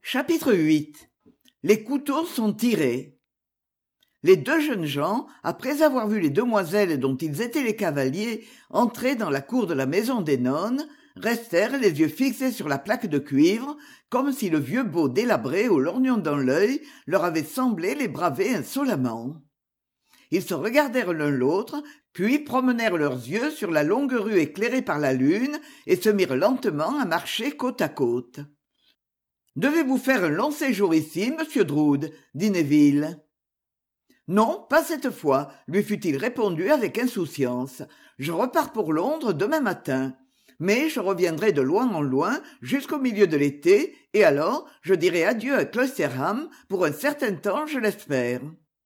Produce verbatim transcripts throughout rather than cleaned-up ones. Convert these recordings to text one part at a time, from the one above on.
Chapitre huit. Les couteaux sont tirés. Les deux jeunes gens, après avoir vu les demoiselles dont ils étaient les cavaliers entrer dans la cour de la maison des nonnes, restèrent les yeux fixés sur la plaque de cuivre, comme si le vieux beau délabré au lorgnon dans l'œil leur avait semblé les braver insolemment. Ils se regardèrent l'un l'autre, puis promenèrent leurs yeux sur la longue rue éclairée par la lune et se mirent lentement à marcher côte à côte. « Devez-vous faire un long séjour ici, monsieur Drood ?» dit Neville. « Non, pas cette fois, » lui fut-il répondu avec insouciance. « Je repars pour Londres demain matin. Mais je reviendrai de loin en loin jusqu'au milieu de l'été, et alors je dirai adieu à Cloisterham pour un certain temps, je l'espère. »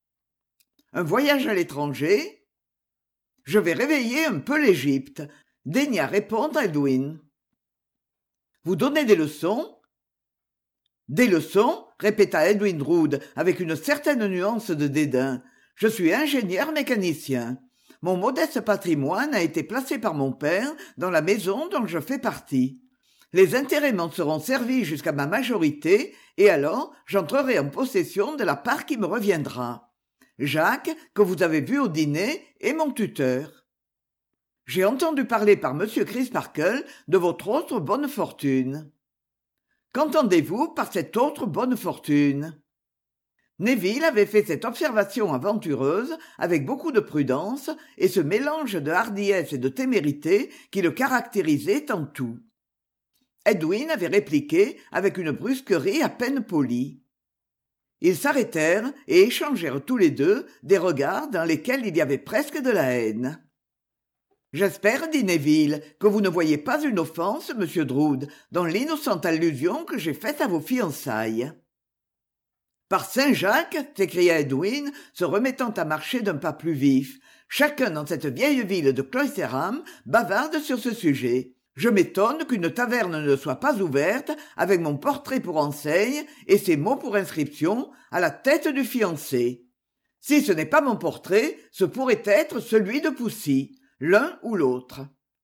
Un voyage à l'étranger ? Je vais réveiller un peu l'Égypte, daigna répondre Edwin. Vous donnez des leçons ? Des leçons ? Répéta Edwin Drood avec une certaine nuance de dédain. Je suis ingénieur mécanicien. Mon modeste patrimoine a été placé par mon père dans la maison dont je fais partie. Les intérêts m'en seront servis jusqu'à ma majorité, et alors j'entrerai en possession de la part qui me reviendra. Jacques, que vous avez vu au dîner, est mon tuteur. J'ai entendu parler par M. Crisparkle de votre autre bonne fortune. Qu'entendez-vous par cette autre bonne fortune ? Neville avait fait cette observation aventureuse avec beaucoup de prudence et ce mélange de hardiesse et de témérité qui le caractérisait en tout. Edwin avait répliqué avec une brusquerie à peine polie. Ils s'arrêtèrent et échangèrent tous les deux des regards dans lesquels il y avait presque de la haine. « J'espère, dit Neville, que vous ne voyez pas une offense, monsieur Drood, dans l'innocente allusion que j'ai faite à vos fiançailles. » « Par Saint-Jacques, s'écria Edwin, se remettant à marcher d'un pas plus vif, chacun dans cette vieille ville de Cloisterham bavarde sur ce sujet. Je m'étonne qu'une taverne ne soit pas ouverte avec mon portrait pour enseigne et ces mots pour inscription à la tête du fiancé. Si ce n'est pas mon portrait, ce pourrait être celui de Poussy, l'un ou l'autre.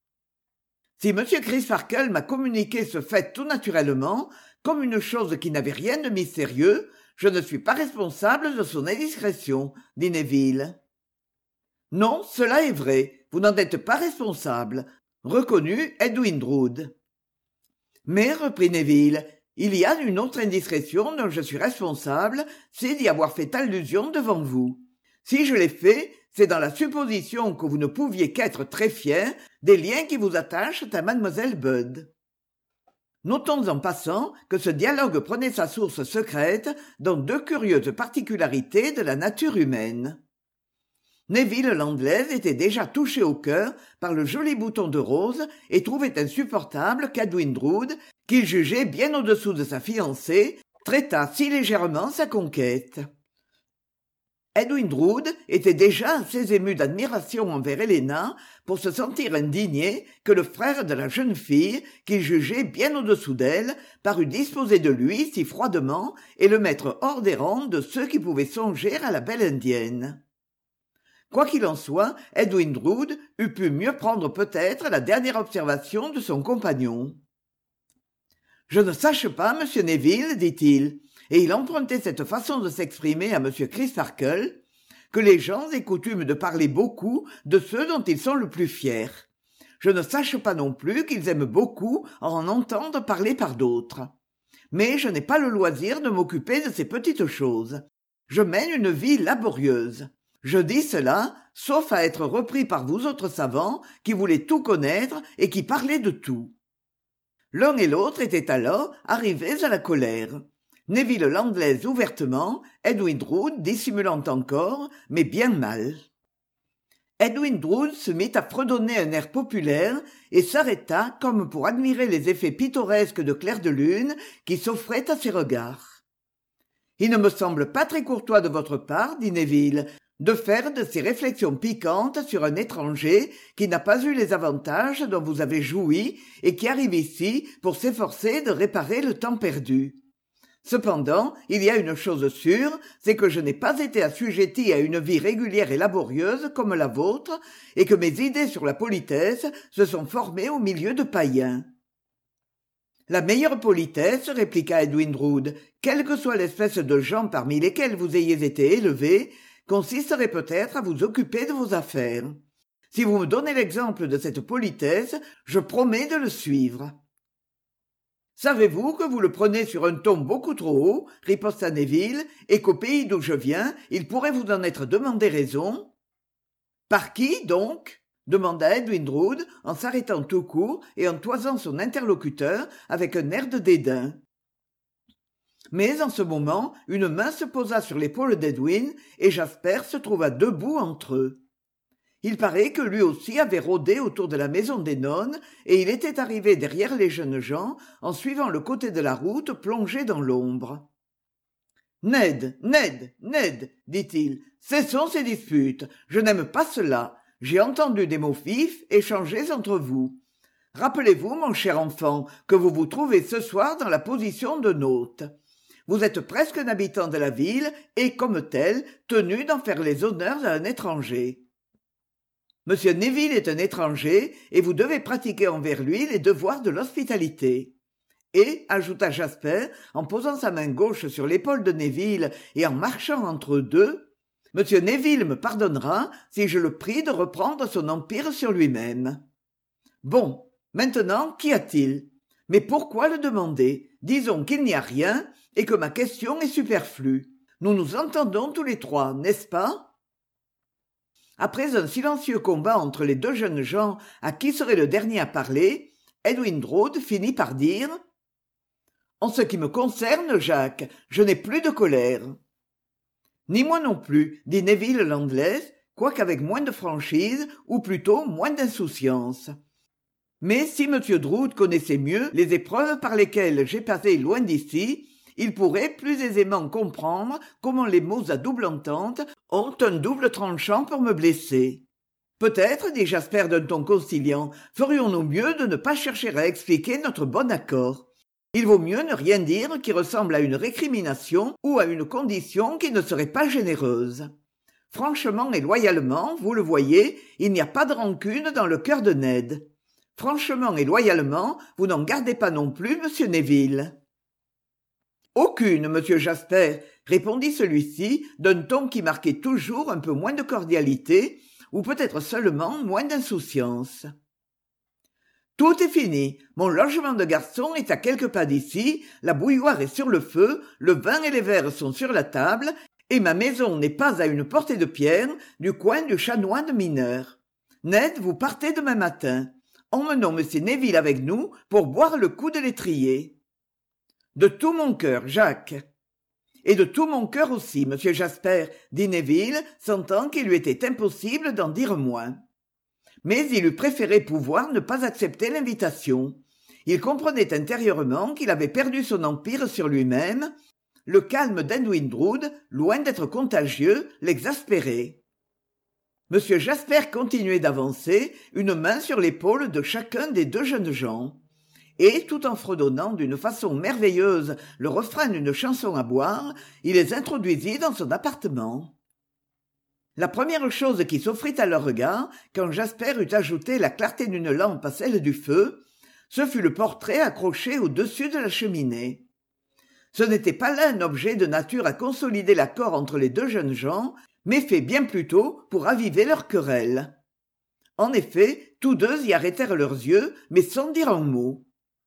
Si M. Crisparkle m'a communiqué ce fait tout naturellement, comme une chose qui n'avait rien de mystérieux, je ne suis pas responsable de son indiscrétion, dit Neville. Non, cela est vrai, vous n'en êtes pas responsable, reconnut Edwin Drood. Mais, reprit Neville, il y a une autre indiscrétion dont je suis responsable, c'est d'y avoir fait allusion devant vous. Si je l'ai fait, c'est dans la supposition que vous ne pouviez qu'être très fier des liens qui vous attachent à mademoiselle Budd. Notons en passant que ce dialogue prenait sa source secrète dans deux curieuses particularités de la nature humaine. Neville Landless était déjà touché au cœur par le joli bouton de rose et trouvait insupportable qu'Edwin Drood, qu'il jugeait bien au-dessous de sa fiancée, traitât si légèrement sa conquête. Edwin Drood était déjà assez ému d'admiration envers Helena pour se sentir indigné que le frère de la jeune fille, qu'il jugeait bien au-dessous d'elle, parût disposer de lui si froidement et le mettre hors des rangs de ceux qui pouvaient songer à la belle indienne. Quoi qu'il en soit, Edwin Drood eût pu mieux prendre peut-être la dernière observation de son compagnon. « Je ne sache pas, monsieur Neville, dit-il, et il empruntait cette façon de s'exprimer à M. Crisparkle, que les gens aient coutume de parler beaucoup de ceux dont ils sont le plus fiers. Je ne sache pas non plus qu'ils aiment beaucoup en entendre parler par d'autres. Mais je n'ai pas le loisir de m'occuper de ces petites choses. Je mène une vie laborieuse. Je dis cela, sauf à être repris par vous autres savants qui voulez tout connaître et qui parlez de tout. » L'un et l'autre étaient alors arrivés à la colère. Neville Landless ouvertement, Edwin Drood dissimulant encore, mais bien mal. Edwin Drood se mit à fredonner un air populaire et s'arrêta comme pour admirer les effets pittoresques de clair de lune qui s'offraient à ses regards. « Il ne me semble pas très courtois de votre part, dit Neville, de faire de ces réflexions piquantes sur un étranger qui n'a pas eu les avantages dont vous avez joui et qui arrive ici pour s'efforcer de réparer le temps perdu. Cependant, il y a une chose sûre, c'est que je n'ai pas été assujetti à une vie régulière et laborieuse comme la vôtre, et que mes idées sur la politesse se sont formées au milieu de païens. La meilleure politesse, répliqua Edwin Drood, quelle que soit l'espèce de gens parmi lesquels vous ayez été élevé, consisterait peut-être à vous occuper de vos affaires. Si vous me donnez l'exemple de cette politesse, je promets de le suivre. Savez-vous que vous le prenez sur un ton beaucoup trop haut, riposta Neville, et qu'au pays d'où je viens, il pourrait vous en être demandé raison? Par qui, donc? Demanda Edwin Drood, en s'arrêtant tout court et en toisant son interlocuteur avec un air de dédain. Mais en ce moment, une main se posa sur l'épaule d'Edwin, et Jasper se trouva debout entre eux. Il paraît que lui aussi avait rôdé autour de la maison des nonnes, et il était arrivé derrière les jeunes gens en suivant le côté de la route plongé dans l'ombre. « Ned, Ned, Ned, dit-il, cessons ces disputes, je n'aime pas cela. J'ai entendu des mots vifs échangés entre vous. Rappelez-vous, mon cher enfant, que vous vous trouvez ce soir dans la position de nôte. Vous êtes presque un habitant de la ville et, comme tel, tenu d'en faire les honneurs à un étranger. Monsieur Neville est un étranger et vous devez pratiquer envers lui les devoirs de l'hospitalité. Et, ajouta Jasper, en posant sa main gauche sur l'épaule de Neville et en marchant entre eux deux, Monsieur Neville me pardonnera si je le prie de reprendre son empire sur lui-même. Bon, maintenant, qu'y a-t-il? Mais pourquoi le demander? Disons qu'il n'y a rien et que ma question est superflue. Nous nous entendons tous les trois, n'est-ce pas? Après un silencieux combat entre les deux jeunes gens à qui serait le dernier à parler, Edwin Drood finit par dire « En ce qui me concerne, Jacques, je n'ai plus de colère. » Ni moi non plus, dit Neville l'Anglaise, quoiqu'avec moins de franchise, ou plutôt moins d'insouciance. Mais si M. Drood connaissait mieux les épreuves par lesquelles j'ai passé loin d'ici, il pourrait plus aisément comprendre comment les mots à double entente ont un double tranchant pour me blesser. Peut-être, dit Jasper d'un ton conciliant, ferions-nous mieux de ne pas chercher à expliquer notre bon accord. Il vaut mieux ne rien dire qui ressemble à une récrimination ou à une condition qui ne serait pas généreuse. Franchement et loyalement, vous le voyez, il n'y a pas de rancune dans le cœur de Ned. Franchement et loyalement, vous n'en gardez pas non plus, monsieur Neville. Aucune, monsieur Jasper, répondit celui-ci d'un ton qui marquait toujours un peu moins de cordialité, ou peut-être seulement moins d'insouciance. Tout est fini. Mon logement de garçon est à quelques pas d'ici, la bouilloire est sur le feu, le vin et les verres sont sur la table, et ma maison n'est pas à une portée de pierre du coin du chanoine mineur. Ned, vous partez demain matin. Emmenons M. Neville avec nous pour boire le coup de l'étrier. De tout mon cœur, Jacques. Et de tout mon cœur aussi, monsieur Jasper, dit Neville, sentant qu'il lui était impossible d'en dire moins. Mais il eût préféré pouvoir ne pas accepter l'invitation. Il comprenait intérieurement qu'il avait perdu son empire sur lui-même. Le calme d'Edwin Drood, loin d'être contagieux, l'exaspérait. Monsieur Jasper continuait d'avancer, une main sur l'épaule de chacun des deux jeunes gens. Et, tout en fredonnant d'une façon merveilleuse le refrain d'une chanson à boire, il les introduisit dans son appartement. La première chose qui s'offrit à leur regard, quand Jasper eut ajouté la clarté d'une lampe à celle du feu, ce fut le portrait accroché au-dessus de la cheminée. Ce n'était pas là un objet de nature à consolider l'accord entre les deux jeunes gens, mais fait bien plutôt pour raviver leur querelle. En effet, tous deux y arrêtèrent leurs yeux, mais sans dire un mot.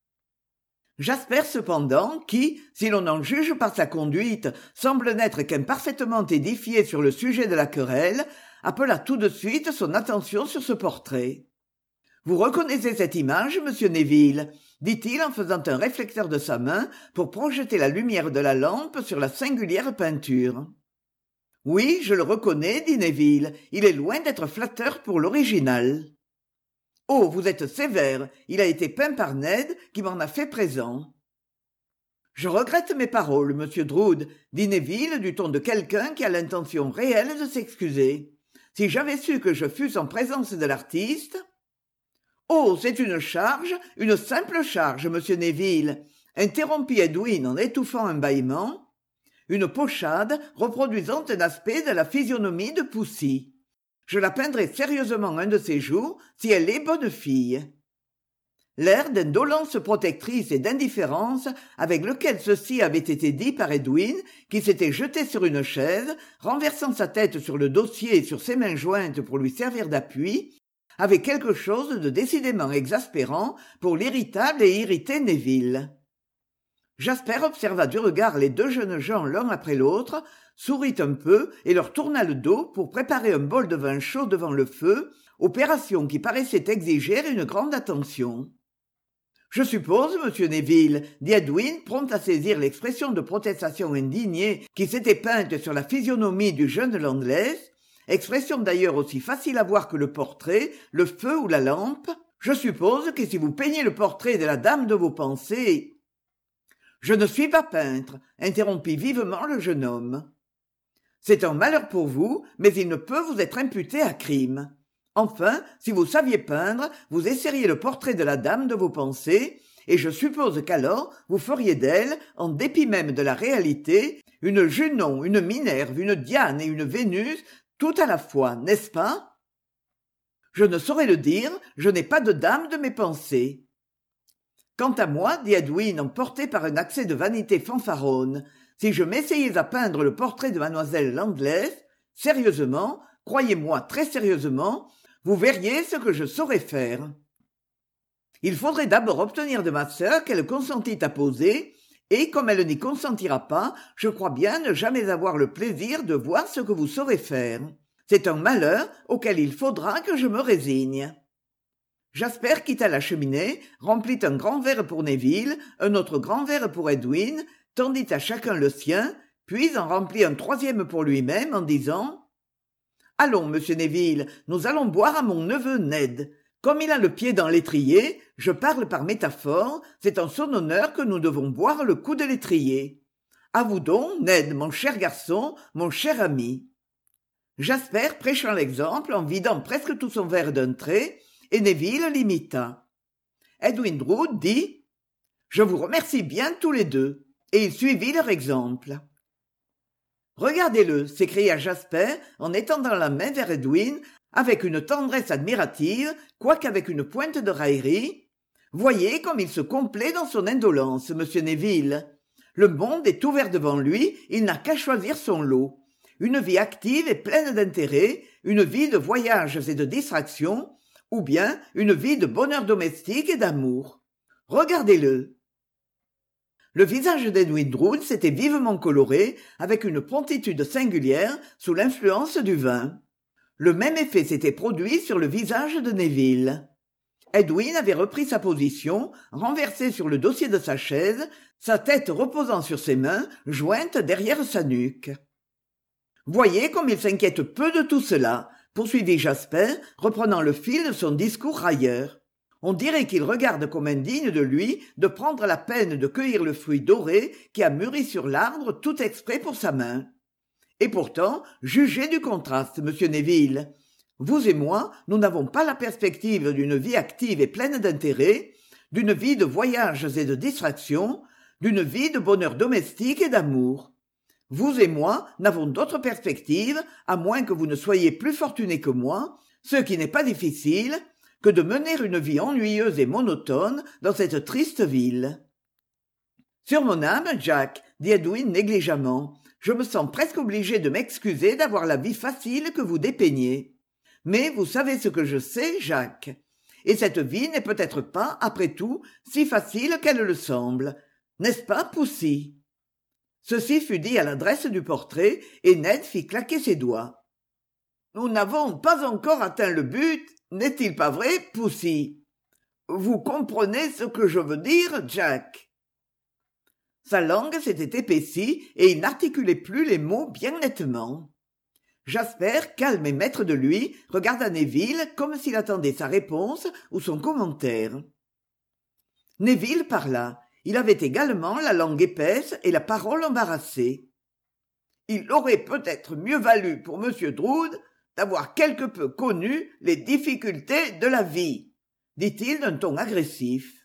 Jasper, cependant, qui, si l'on en juge par sa conduite, semble n'être qu'imparfaitement édifié sur le sujet de la querelle, appela tout de suite son attention sur ce portrait. « Vous reconnaissez cette image, monsieur Neville ?» dit-il en faisant un réflecteur de sa main pour projeter la lumière de la lampe sur la singulière peinture. « Oui, je le reconnais, dit Neville, il est loin d'être flatteur pour l'original. » « Oh, vous êtes sévère, il a été peint par Ned, qui m'en a fait présent. »« Je regrette mes paroles, monsieur Drood, dit Neville du ton de quelqu'un qui a l'intention réelle de s'excuser. Si j'avais su que je fusse en présence de l'artiste... »« Oh, c'est une charge, une simple charge, monsieur Neville, » interrompit Edwin en étouffant un bâillement. Une pochade reproduisant un aspect de la physionomie de Poussy. Je la peindrai sérieusement un de ces jours, si elle est bonne fille. l'air d'indolence protectrice et d'indifférence avec lequel ceci avait été dit par Edwin, qui s'était jeté sur une chaise, renversant sa tête sur le dossier et sur ses mains jointes pour lui servir d'appui, avait quelque chose de décidément exaspérant pour l'irritable et irrité Neville. Jasper observa du regard les deux jeunes gens l'un après l'autre, sourit un peu et leur tourna le dos pour préparer un bol de vin chaud devant le feu, opération qui paraissait exiger une grande attention. « Je suppose, monsieur Neville, dit Edwin, prompt à saisir l'expression de protestation indignée qui s'était peinte sur la physionomie du jeune Landless, expression d'ailleurs aussi facile à voir que le portrait, le feu ou la lampe, je suppose que si vous peignez le portrait de la dame de vos pensées... » « Je ne suis pas peintre, » interrompit vivement le jeune homme. « C'est un malheur pour vous, mais il ne peut vous être imputé à crime. Enfin, si vous saviez peindre, vous essayeriez le portrait de la dame de vos pensées, et je suppose qu'alors vous feriez d'elle, en dépit même de la réalité, une Junon, une Minerve, une Diane et une Vénus, tout à la fois, n'est-ce pas ? Je ne saurais le dire, je n'ai pas de dame de mes pensées. Quant à moi, dit Edwin, emporté par un accès de vanité fanfaronne, si je m'essayais à peindre le portrait de mademoiselle Landless, sérieusement, croyez-moi très sérieusement, vous verriez ce que je saurais faire. Il faudrait d'abord obtenir de ma sœur qu'elle consentît à poser, et comme elle n'y consentira pas, je crois bien ne jamais avoir le plaisir de voir ce que vous saurez faire. C'est un malheur auquel il faudra que je me résigne. Jasper quitta la cheminée, remplit un grand verre pour Neville, un autre grand verre pour Edwin, tendit à chacun le sien, puis en remplit un troisième pour lui-même en disant « Allons, monsieur Neville, nous allons boire à mon neveu Ned. Comme il a le pied dans l'étrier, je parle par métaphore, c'est en son honneur que nous devons boire le coup de l'étrier. À vous donc, Ned, mon cher garçon, mon cher ami. » Jasper prêchant l'exemple en vidant presque tout son verre d'un trait, et Neville l'imita. Edwin Drood dit « Je vous remercie bien tous les deux », et il suivit leur exemple. « Regardez-le » s'écria Jasper en étendant la main vers Edwin avec une tendresse admirative, quoique avec une pointe de raillerie. « Voyez comme il se complaît dans son indolence, monsieur Neville. Le monde est ouvert devant lui, il n'a qu'à choisir son lot. Une vie active et pleine d'intérêt, une vie de voyages et de distractions, ou bien une vie de bonheur domestique et d'amour. Regardez-le. » Le visage d'Edwin Drood s'était vivement coloré, avec une promptitude singulière, sous l'influence du vin. Le même effet s'était produit sur le visage de Neville. Edwin avait repris sa position, renversé sur le dossier de sa chaise, sa tête reposant sur ses mains, jointes derrière sa nuque. « Voyez comme il s'inquiète peu de tout cela, » poursuivit Jasper, reprenant le fil de son discours railleur. « On dirait qu'il regarde comme indigne de lui de prendre la peine de cueillir le fruit doré qui a mûri sur l'arbre tout exprès pour sa main. Et pourtant, jugez du contraste, monsieur Neville. Vous et moi, nous n'avons pas la perspective d'une vie active et pleine d'intérêt, d'une vie de voyages et de distractions, d'une vie de bonheur domestique et d'amour. Vous et moi n'avons d'autre perspective, à moins que vous ne soyez plus fortunés que moi, ce qui n'est pas difficile, que de mener une vie ennuyeuse et monotone dans cette triste ville. »« Sur mon âme, Jack, dit Edwin négligemment, je me sens presque obligé de m'excuser d'avoir la vie facile que vous dépeignez. Mais vous savez ce que je sais, Jacques. Et cette vie n'est peut-être pas, après tout, si facile qu'elle le semble. N'est-ce pas, Poussy ?» Ceci fut dit à l'adresse du portrait, et Ned fit claquer ses doigts. « Nous n'avons pas encore atteint le but, n'est-il pas vrai, Poussy ? Vous comprenez ce que je veux dire, Jack ?» Sa langue s'était épaissie, et il n'articulait plus les mots bien nettement. Jasper, calme et maître de lui, regarda Neville comme s'il attendait sa réponse ou son commentaire. Neville parla. Il avait également la langue épaisse et la parole embarrassée. « Il aurait peut-être mieux valu pour monsieur Drood d'avoir quelque peu connu les difficultés de la vie, » dit-il d'un ton agressif.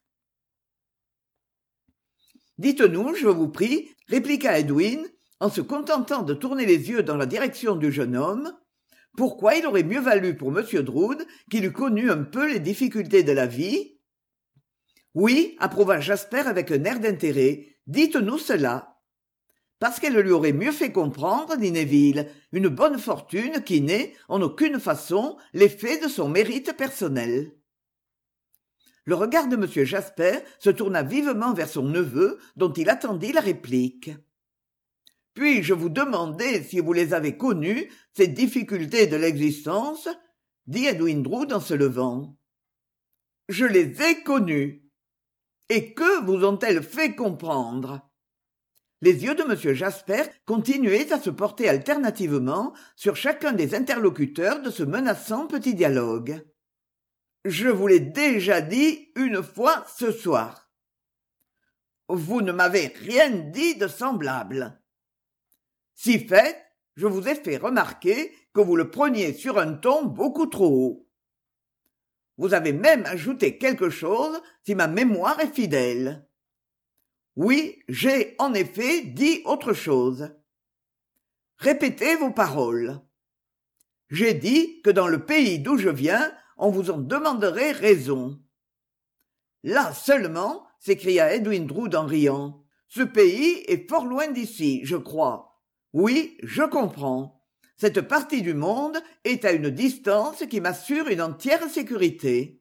« Dites-nous, je vous prie, » répliqua Edwin, en se contentant de tourner les yeux dans la direction du jeune homme, « pourquoi il aurait mieux valu pour monsieur Drood qu'il eût connu un peu les difficultés de la vie ? » Oui, approuva Jasper avec un air d'intérêt. Dites-nous cela. Parce qu'elle lui aurait mieux fait comprendre, dit Neville, une bonne fortune qui n'est, en aucune façon, l'effet de son mérite personnel. Le regard de M. Jasper se tourna vivement vers son neveu, dont il attendit la réplique. « Puis-je vous demander si vous les avez connues, ces difficultés de l'existence ?» dit Edwin Drood en se levant. « Je les ai connues. Et que vous ont-elles fait comprendre ?» Les yeux de M. Jasper continuaient à se porter alternativement sur chacun des interlocuteurs de ce menaçant petit dialogue. « Je vous l'ai déjà dit une fois ce soir. Vous ne m'avez rien dit de semblable. Si fait, je vous ai fait remarquer que vous le preniez sur un ton beaucoup trop haut. Vous avez même ajouté quelque chose, si ma mémoire est fidèle. Oui, j'ai en effet dit autre chose. Répétez vos paroles. J'ai dit que dans le pays d'où je viens, on vous en demanderait raison. Là seulement, s'écria Edwin Drood en riant, ce pays est fort loin d'ici, je crois. Oui, je comprends. Cette partie du monde est à une distance qui m'assure une entière sécurité.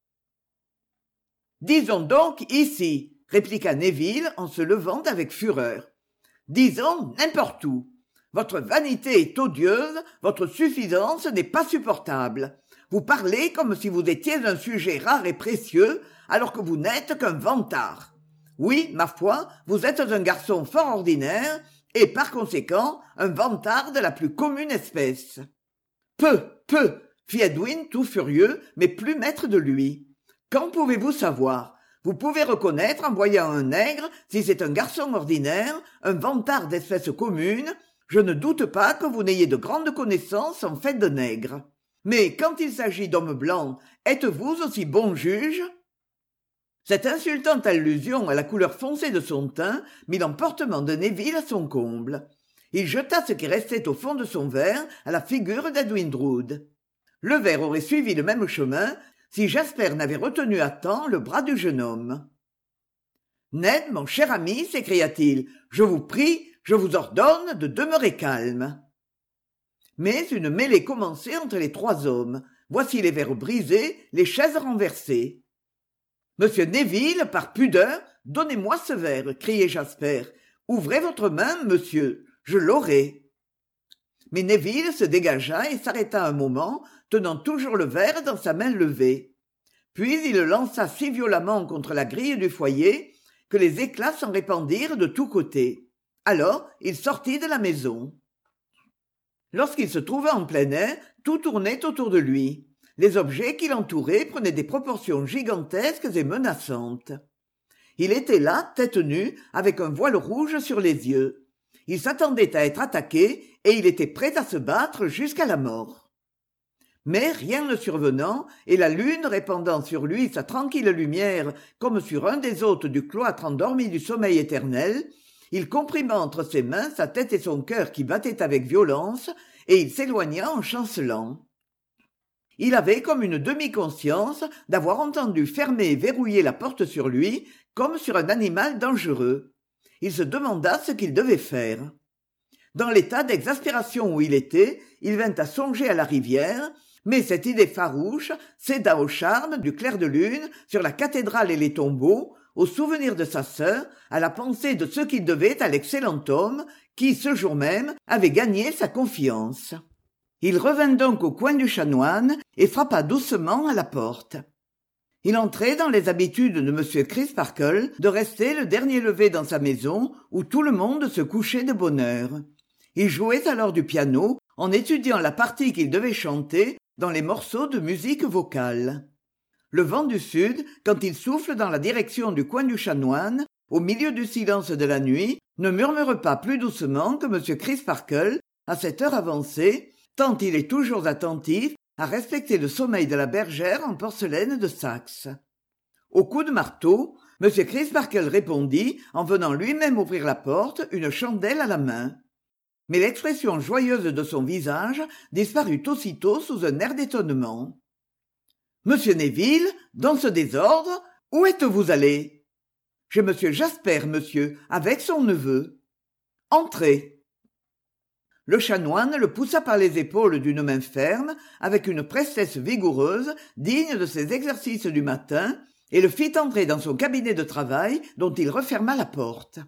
Disons donc ici, répliqua Neville en se levant avec fureur. Disons n'importe où. Votre vanité est odieuse, votre suffisance n'est pas supportable. Vous parlez comme si vous étiez un sujet rare et précieux, alors que vous n'êtes qu'un vantard. Oui, ma foi, vous êtes un garçon fort ordinaire, et par conséquent un vantard de la plus commune espèce. Peu, peu, fit Edwin tout furieux, mais plus maître de lui. Qu'en pouvez-vous savoir? Vous pouvez reconnaître en voyant un nègre si c'est un garçon ordinaire, un vantard d'espèce commune. Je ne doute pas que vous n'ayez de grandes connaissances en fait de nègres. Mais quand il s'agit d'hommes blancs, êtes-vous aussi bon juge? Cette insultante allusion à la couleur foncée de son teint mit l'emportement de Neville à son comble. Il jeta ce qui restait au fond de son verre à la figure d'Edwin Drood. Le verre aurait suivi le même chemin si Jasper n'avait retenu à temps le bras du jeune homme. « Ned, mon cher ami, s'écria-t-il, je vous prie, je vous ordonne de demeurer calme. » Mais une mêlée commençait entre les trois hommes. Voici les verres brisés, les chaises renversées. « Monsieur Neville, par pudeur, donnez-moi ce verre, criait Jasper. Ouvrez votre main, monsieur, je l'aurai. » Mais Neville se dégagea et s'arrêta un moment, tenant toujours le verre dans sa main levée. Puis il le lança si violemment contre la grille du foyer que les éclats s'en répandirent de tous côtés. Alors il sortit de la maison. Lorsqu'il se trouva en plein air, tout tournait autour de lui. Les objets qui l'entouraient prenaient des proportions gigantesques et menaçantes. Il était là, tête nue, avec un voile rouge sur les yeux. Il s'attendait à être attaqué et il était prêt à se battre jusqu'à la mort. Mais rien ne survenant, et la lune répandant sur lui sa tranquille lumière comme sur un des hôtes du cloître endormi du sommeil éternel, il comprima entre ses mains sa tête et son cœur qui battaient avec violence, et il s'éloigna en chancelant. Il avait comme une demi-conscience d'avoir entendu fermer et verrouiller la porte sur lui, comme sur un animal dangereux. Il se demanda ce qu'il devait faire. Dans l'état d'exaspération où il était, il vint à songer à la rivière, mais cette idée farouche céda au charme du clair de lune sur la cathédrale et les tombeaux, au souvenir de sa sœur, à la pensée de ce qu'il devait à l'excellent homme qui, ce jour même, avait gagné sa confiance. Il revint donc au coin du Chanoine et frappa doucement à la porte. Il entrait dans les habitudes de M. Crisparkle de rester le dernier levé dans sa maison où tout le monde se couchait de bonne heure. Il jouait alors du piano en étudiant la partie qu'il devait chanter dans les morceaux de musique vocale. Le vent du sud, quand il souffle dans la direction du coin du Chanoine, au milieu du silence de la nuit, ne murmure pas plus doucement que M. Crisparkle, à cette heure avancée, tant il est toujours attentif à respecter le sommeil de la bergère en porcelaine de Saxe. Au coup de marteau, M. Crisparkle répondit, en venant lui-même ouvrir la porte, une chandelle à la main. Mais l'expression joyeuse de son visage disparut aussitôt sous un air d'étonnement. « Monsieur Neville, dans ce désordre, Où êtes-vous allé? Chez monsieur Jasper, monsieur, avec son neveu. Entrez. Le chanoine le poussa par les épaules d'une main ferme, avec une prestesse vigoureuse, digne de ses exercices du matin, et le fit entrer dans son cabinet de travail, dont il referma la porte.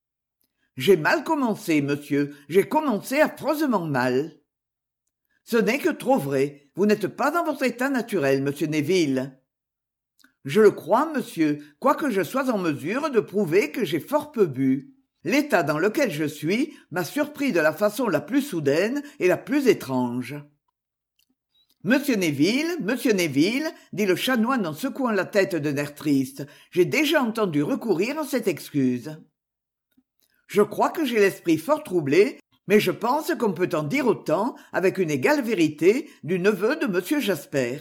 J'ai mal commencé, monsieur, j'ai commencé affreusement mal. Ce n'est que trop vrai, vous n'êtes pas dans votre état naturel, monsieur Neville. Je le crois, monsieur, quoique je sois en mesure de prouver que j'ai fort peu bu. L'état dans lequel je suis m'a surpris de la façon la plus soudaine et la plus étrange. Monsieur Neville, monsieur Neville, dit le chanoine en secouant la tête d'un air triste, j'ai déjà entendu recourir à cette excuse. Je crois que j'ai l'esprit fort troublé, mais je pense qu'on peut en dire autant, avec une égale vérité, du neveu de monsieur Jasper.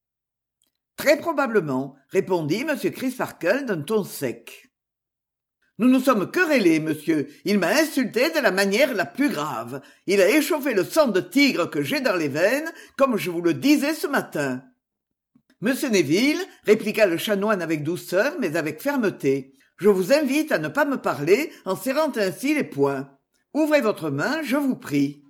Très probablement, répondit m Crisparkle d'un ton sec. Nous nous sommes querellés, monsieur. Il m'a insulté de la manière la plus grave. Il a échauffé le sang de tigre que j'ai dans les veines, comme je vous le disais ce matin. Monsieur Neville, répliqua le chanoine avec douceur, mais avec fermeté, je vous invite à ne pas me parler en serrant ainsi les poings. Ouvrez votre main, je vous prie.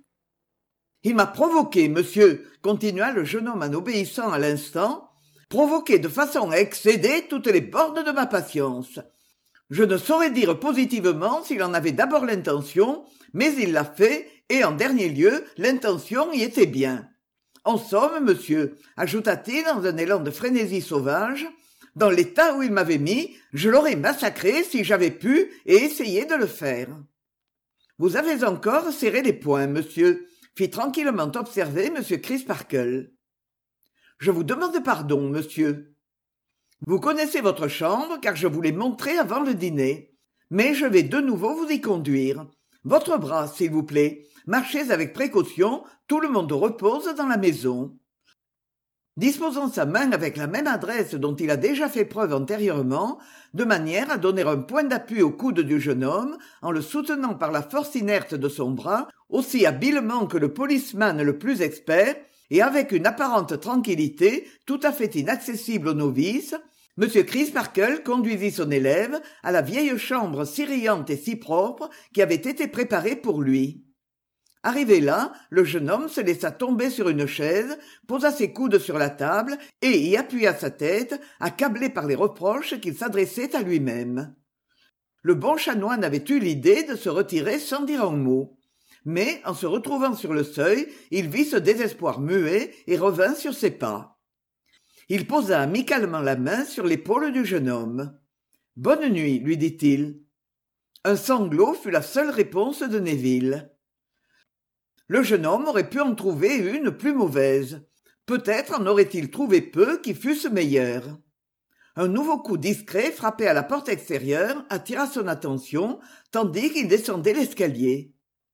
Il m'a provoqué, monsieur, continua le jeune homme en obéissant à l'instant, provoqué de façon à excéder toutes les bornes de ma patience. Je ne saurais dire positivement s'il en avait d'abord l'intention, mais il l'a fait, et en dernier lieu, l'intention y était bien. En somme, monsieur, ajouta-t-il dans un élan de frénésie sauvage, dans l'état où il m'avait mis, je l'aurais massacré si j'avais pu et essayé de le faire. Vous avez encore serré les poings, monsieur, fit tranquillement observer m Crisparkle. Je vous demande pardon, monsieur. Vous connaissez votre chambre, car je vous l'ai montrée avant le dîner. Mais je vais de nouveau vous y conduire. Votre bras, s'il vous plaît. Marchez avec précaution, tout le monde repose dans la maison. Disposant sa main avec la même adresse dont il a déjà fait preuve antérieurement, de manière à donner un point d'appui au coude du jeune homme, en le soutenant par la force inerte de son bras, aussi habilement que le policeman le plus expert, et avec une apparente tranquillité tout à fait inaccessible aux novices, m Crisparkle conduisit son élève à la vieille chambre si riante et si propre qui avait été préparée pour lui. Arrivé là, le jeune homme se laissa tomber sur une chaise, posa ses coudes sur la table et y appuya sa tête, accablé par les reproches qu'il s'adressait à lui-même. Le bon chanoine avait eu l'idée de se retirer sans dire un mot. Mais, en se retrouvant sur le seuil, il vit ce désespoir muet et revint sur ses pas. Il posa amicalement la main sur l'épaule du jeune homme. « Bonne nuit, lui dit-il. » Un sanglot fut la seule réponse de Neville. Le jeune homme aurait pu en trouver une plus mauvaise. Peut-être en aurait-il trouvé peu qui fussent meilleures. Un nouveau coup discret frappé à la porte extérieure attira son attention, tandis qu'il descendait l'escalier.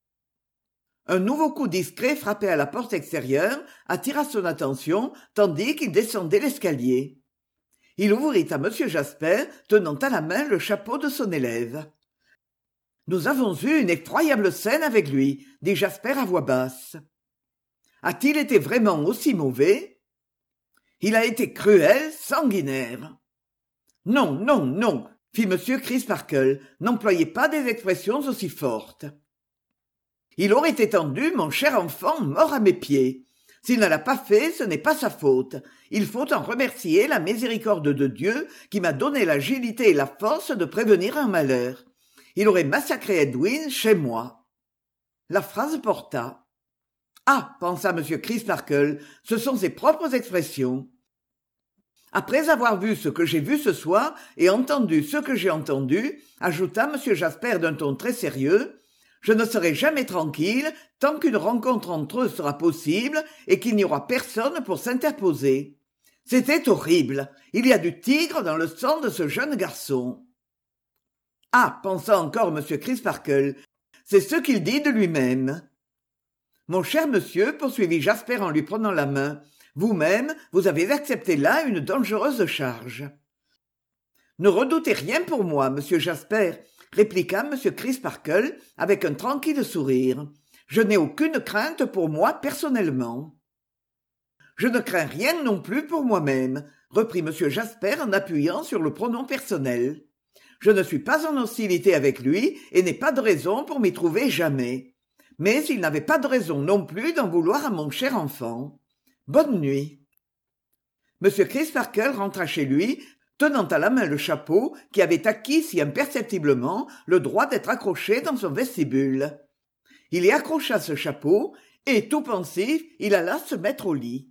Un nouveau coup discret frappé à la porte extérieure attira son attention, tandis qu'il descendait l'escalier. Il ouvrit à m Jasper, tenant à la main le chapeau de son élève. « Nous avons eu une effroyable scène avec lui, » dit Jasper à voix basse. « A-t-il été vraiment aussi mauvais ? » « Il a été cruel, sanguinaire. »« Non, non, non, » fit m Crisparkle, « n'employez pas des expressions aussi fortes. » Il aurait étendu mon cher enfant mort à mes pieds. S'il ne l'a pas fait, ce n'est pas sa faute. Il faut en remercier la miséricorde de Dieu qui m'a donné l'agilité et la force de prévenir un malheur. Il aurait massacré Edwin chez moi. La phrase porta. Ah, pensa m Crisparkle, ce sont ses propres expressions. Après avoir vu ce que j'ai vu ce soir et entendu ce que j'ai entendu, ajouta m Jasper d'un ton très sérieux, je ne serai jamais tranquille tant qu'une rencontre entre eux sera possible et qu'il n'y aura personne pour s'interposer. C'était horrible. Il y a du tigre dans le sang de ce jeune garçon. Ah, pensa encore m Crisparkle, c'est ce qu'il dit de lui-même. Mon cher monsieur, poursuivit Jasper en lui prenant la main, vous-même, vous avez accepté là une dangereuse charge. Ne redoutez rien pour moi, monsieur Jasper, répliqua m Crisparkle avec un tranquille sourire. Je n'ai aucune crainte pour moi personnellement. Je ne crains rien non plus pour moi-même. reprit m jasper en appuyant sur le pronom personnel. Je ne suis pas en hostilité avec lui et n'ai pas de raison pour m'y trouver jamais. Mais il n'avait pas de raison non plus d'en vouloir à mon cher enfant. Bonne nuit. M Crisparkle rentra chez lui, tenant à la main le chapeau qui avait acquis si imperceptiblement le droit d'être accroché dans son vestibule. Il y accrocha ce chapeau, et, tout pensif, il alla se mettre au lit.